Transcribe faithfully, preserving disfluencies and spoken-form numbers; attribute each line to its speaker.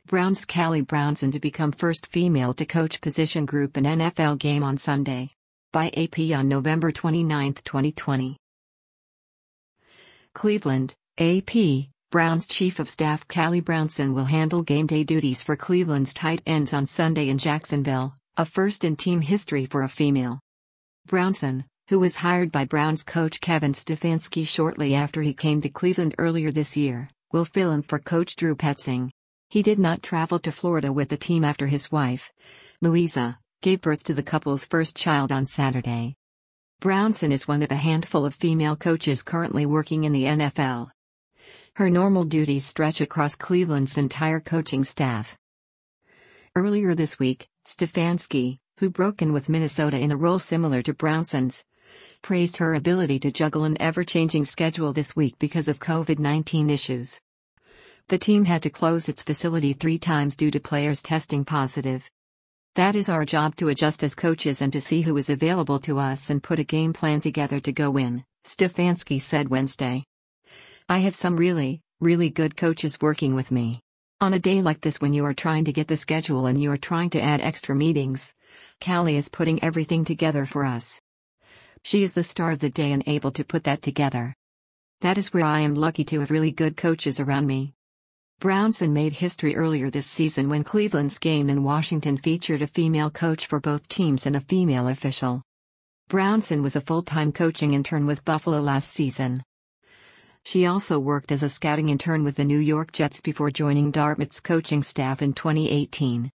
Speaker 1: Browns Callie Brownson to become first female to coach position group in N F L game on Sunday. By A P on November twenty-ninth, twenty twenty. Cleveland, A P. Browns Chief of Staff Callie Brownson will handle game day duties for Cleveland's tight ends on Sunday in Jacksonville, a first in team history for a female. Brownson, who was hired by Browns coach Kevin Stefanski shortly after he came to Cleveland earlier this year, will fill in for coach Drew Petzing. He did not travel to Florida with the team after his wife, Louisa, gave birth to the couple's first child on Saturday. Brownson is one of a handful of female coaches currently working in the N F L. Her normal duties stretch across Cleveland's entire coaching staff. Earlier this week, Stefanski, who broke in with Minnesota in a role similar to Brownson's, praised her ability to juggle an ever-changing schedule this week because of COVID nineteen issues. The team had to close its facility three times due to players testing positive. That is our job, to adjust as coaches and to see who is available to us and put a game plan together to go win, Stefanski said Wednesday. I have some really, really good coaches working with me. On a day like this, when you are trying to get the schedule and you are trying to add extra meetings, Callie is putting everything together for us. She is the star of the day and able to put that together. That is where I am lucky to have really good coaches around me. Brownson made history earlier this season when Cleveland's game in Washington featured a female coach for both teams and a female official. Brownson was a full-time coaching intern with Buffalo last season. She also worked as a scouting intern with the New York Jets before joining Dartmouth's coaching staff in twenty eighteen.